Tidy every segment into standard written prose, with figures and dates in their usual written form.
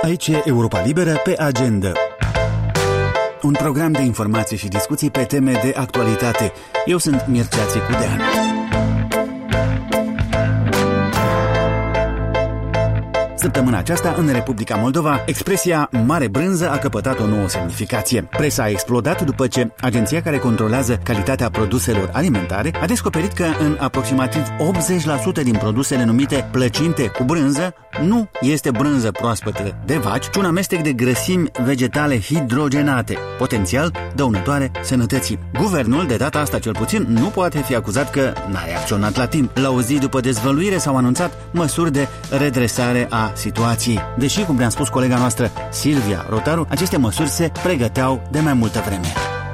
Aici e Europa Liberă pe agenda. Un program de informații și discuții pe teme de actualitate. Eu sunt Mircea Țicudean. Săptămâna aceasta, în Republica Moldova, expresia mare brânză a căpătat o nouă semnificație. Presa a explodat după ce agenția care controlează calitatea produselor alimentare a descoperit că în aproximativ 80% din produsele numite plăcinte cu brânză nu este brânză proaspătă de vaci, ci un amestec de grăsimi vegetale hidrogenate, potențial dăunătoare sănătății. Guvernul, de data asta cel puțin, nu poate fi acuzat că n-a reacționat la timp. La o zi după dezvăluire s-au anunțat măsuri de redresare a situației. Deși, cum ne-a spus colega noastră Silvia Rotaru, aceste măsuri se pregăteau de mai multă vreme.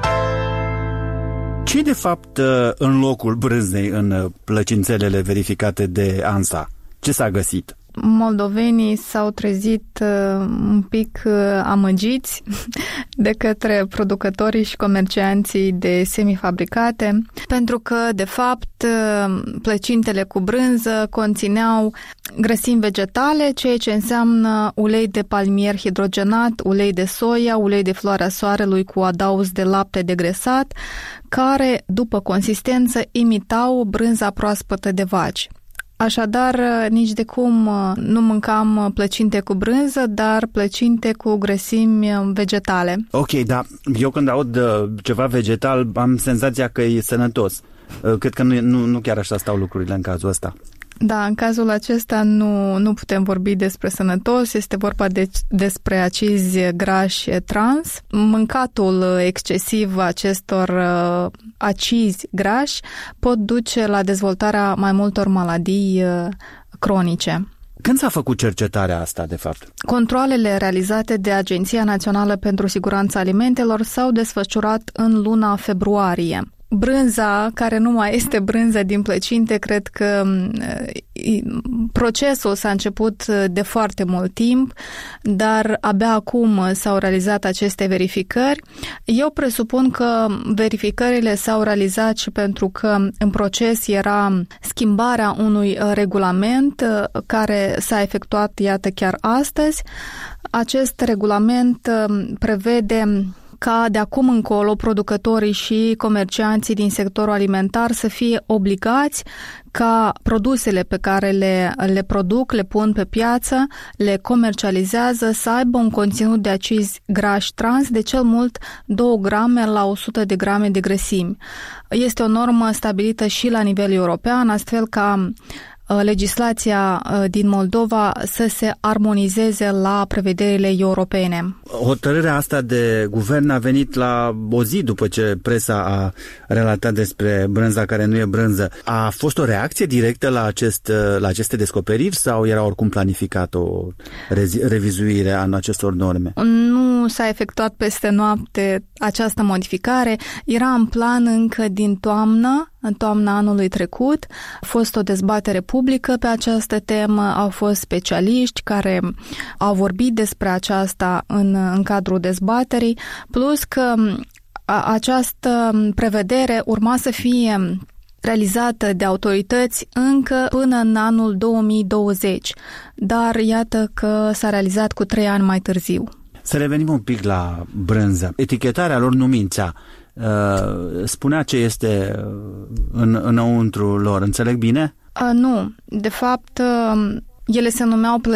Ce de fapt în locul brânzei în plăcințelele verificate de ANSA? Ce s-a găsit? Moldovenii s-au trezit un pic amăgiți de către producătorii și comercianții de semifabricate, pentru că, de fapt, plăcintele cu brânză conțineau grăsimi vegetale, ceea ce înseamnă ulei de palmier hidrogenat, ulei de soia, ulei de floarea soarelui cu adaos de lapte degresat, care, după consistență, imitau brânza proaspătă de vaci. Așadar, nici de cum nu mâncam plăcinte cu brânză, dar plăcinte cu grăsimi vegetale. Ok, dar eu când aud ceva vegetal am senzația că e sănătos. Cred că nu chiar așa stau lucrurile în cazul ăsta. Da, în cazul acesta nu putem vorbi despre sănătos, este vorba despre acizi grași trans. Mâncatul excesiv acestor acizi grași pot duce la dezvoltarea mai multor maladii cronice. Când s-a făcut cercetarea asta, de fapt? Controalele realizate de Agenția Națională pentru Siguranța Alimentelor s-au desfășurat în luna februarie. Brânza, care nu mai este brânză din plăcinte, cred că procesul s-a început de foarte mult timp, dar abia acum s-au realizat aceste verificări. Eu presupun că verificările s-au realizat și pentru că în proces era schimbarea unui regulament care s-a efectuat, iată, chiar astăzi. Acest regulament prevede ca de acum încolo producătorii și comercianții din sectorul alimentar să fie obligați ca produsele pe care le produc, le pun pe piață, le comercializează, să aibă un conținut de acizi grași trans de cel mult 2 grame la 100 de grame de grăsimi. Este o normă stabilită și la nivel european, astfel ca legislația din Moldova să se armonizeze la prevederile europene. Hotărârea asta de guvern a venit la o zi după ce presa a relatat despre brânza care nu e brânză. A fost o reacție directă la aceste descoperiri sau era oricum planificat o revizuire a acestor norme? Nu s-a efectuat peste noapte această modificare. Era în plan încă din toamnă, în toamna anului trecut. A fost o dezbatere publică pe această temă, au fost specialiști care au vorbit despre aceasta în cadrul dezbaterii, plus că această prevedere urma să fie realizată de autorități încă până în anul 2020, dar iată că s-a realizat cu 3 ani mai târziu. Să revenim un pic la brânză. Etichetarea lor nu mințea. Spunea ce este înăuntru lor. Înțeleg bine? Nu. De fapt, ele se numeau